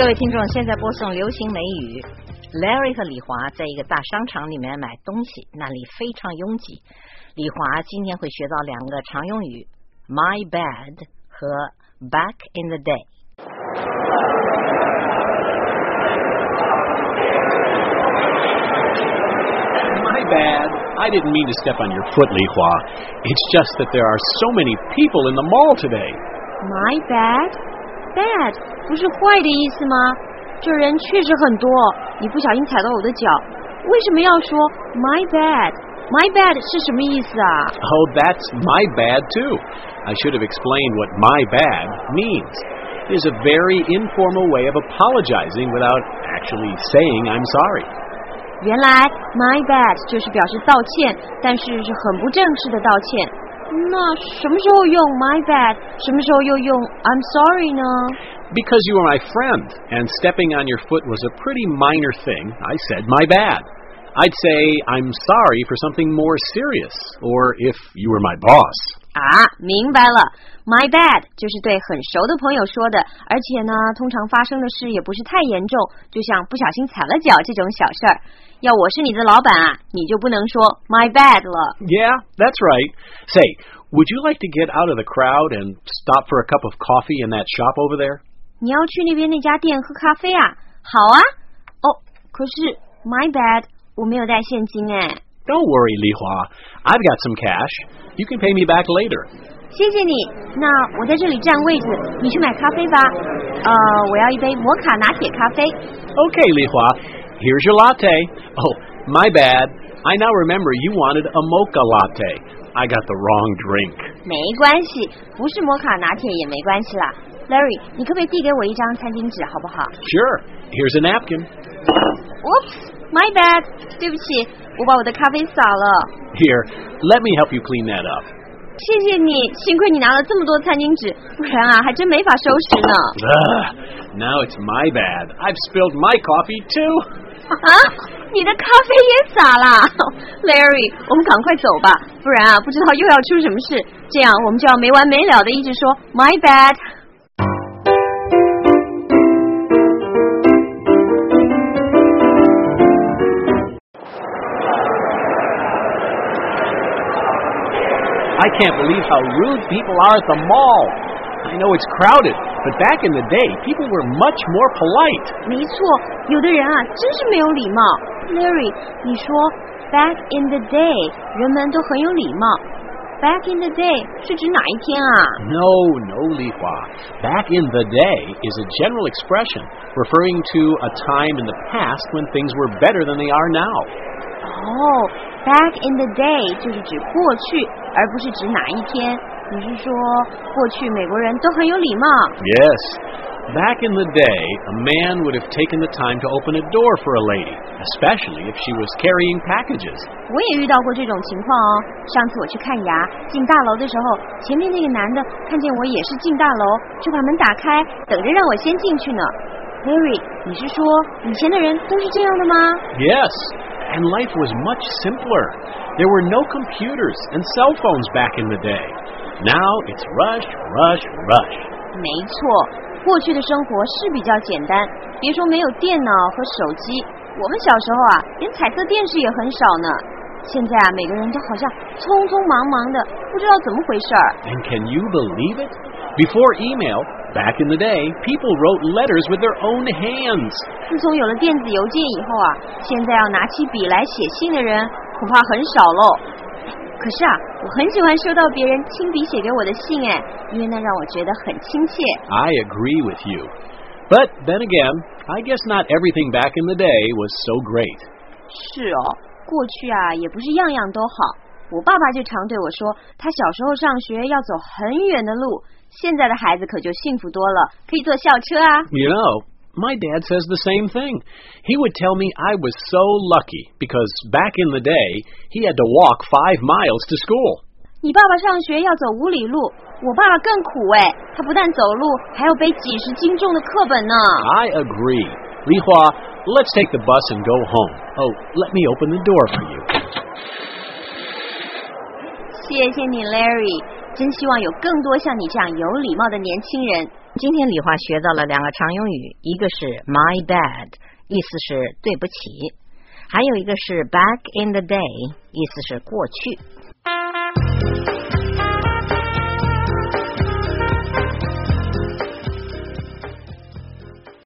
各位听众，现在播送流行美语。Larry 和李华在一个大商场里面买东西，那里非常拥挤。李华今天会学到两个常用语 My bad 和 Back in the day。My bad. I didn't mean to step on your foot, Li Hua. It's just that there are so many people in the mall today. My bad? Bad 不是坏的意思吗？这人确实很多，你不小心踩到我的脚，为什么要说 my bad? My bad 是什么意思啊？ Oh, that's my bad too. I should have explained what my bad means. It is a very informal way of apologizing without actually saying I'm sorry. 原来 my bad 就是表示道歉，但是是很不正式的道歉。那什么时候用 my bad， 什么时候又用 I'm sorry 呢？ Because you were my friend, and stepping on your foot was a pretty minor thing, I said my bad. I'd say I'm sorry for something more serious, or if you were my boss. 啊，明白了 ，my bad 就是对很熟的朋友说的，而且呢，通常发生的事也不是太严重，就像不小心踩了脚这种小事儿。要我是你的老板啊，你就不能说 my bad 了。 Yeah, that's right. Say, would you like to get out of the crowd and stop for a cup of coffee in that shop over there? 你要去那边那家店喝咖啡啊？好啊。哦，可是 my bad 我没有带现金哎。 Don't worry, Li Hua. I've got some cash. You can pay me back later. 谢谢你。那我在这里占位置，你去买咖啡吧。我要一杯摩卡拿铁咖啡。 Okay, Li Hua. Here's your latte. Oh, my bad. I now remember you wanted a mocha latte. I got the wrong drink. 没关系，不是摩卡拿铁也没关系啦。Larry， 你可不可以递给我一张餐巾纸，好不好？ Sure. Here's a napkin. Oops, my bad. 对不起，我把我的咖啡洒了。 Here, let me help you clean that up. 谢谢你，幸亏你拿了这么多餐巾纸，不然啊，还真没法收拾呢。 Now it's my bad. I've spilled my coffee too. 啊，你的咖啡也洒了。Larry， 我们赶快走吧，不然啊，不知道又要出什么事。这样我们就要没完没了的一直说 my bad。 I can't believe how rude people are at the mall. I know it's crowded, but back in the day, people were much more polite. 没错，有的人啊，真是没有礼貌。Larry， 你说 back in the day， 人们都很有礼貌。Back in the day 是指哪一天啊？ No, Li Hua. Back in the day is a general expression referring to a time in the past when things were better than they are now. 哦，back in the day 就是指过去，而不是指哪一天。你是说过去美国人都很有礼貌？ Yes. Back in the day, a man would have taken the time to open a door for a lady, especially if she was carrying packages. 我也遇到过这种情况哦。上次我去看牙，进大楼的时候，前面那个男的看见我也是进大楼，就把门打开，等着让我先进去呢。Larry， 你是说以前的人都是这样的吗？ Yes, and life was much simpler. There were no computers and cell phones back in the day. Now it's rush, rush, rush. 没错，过去的生活是比较简单，别说没有电脑和手机，我们小时候啊，连彩色电视也很少呢。现在啊，每个人都好像匆匆忙忙的，不知道怎么回事儿。 And can you believe it? Before email, back in the day, people wrote letters with their own hands. 自从有了电子邮件以后啊，现在要拿起笔来写信的人恐怕很少喽。可是啊，我很喜欢收到别人亲笔写给我的信哎，因为那让我觉得很亲切。 I agree with you. But then again, I guess not everything back in the day was so great. 是哦，过去啊也不是样样都好。我爸爸就常对我说，他小时候上学要走很远的路，现在的孩子可就幸福多了，可以坐校车啊。 You know, my dad says the same thing. He would tell me I was so lucky because back in the day, he had to walk 5 miles to school. 你爸爸上学要走5里路，我爸爸更苦哎，他不但走路，还要背几十斤重的课本呢。 I agree. Li Hua, let's take the bus and go home. Oh, let me open the door for you. 谢谢你 Larry， 真希望有更多像你这样有礼貌的年轻人。 今天李华学到了两个常用语，一个是 my bad， 意思是对不起，还有一个是 back in the day， 意思是过去。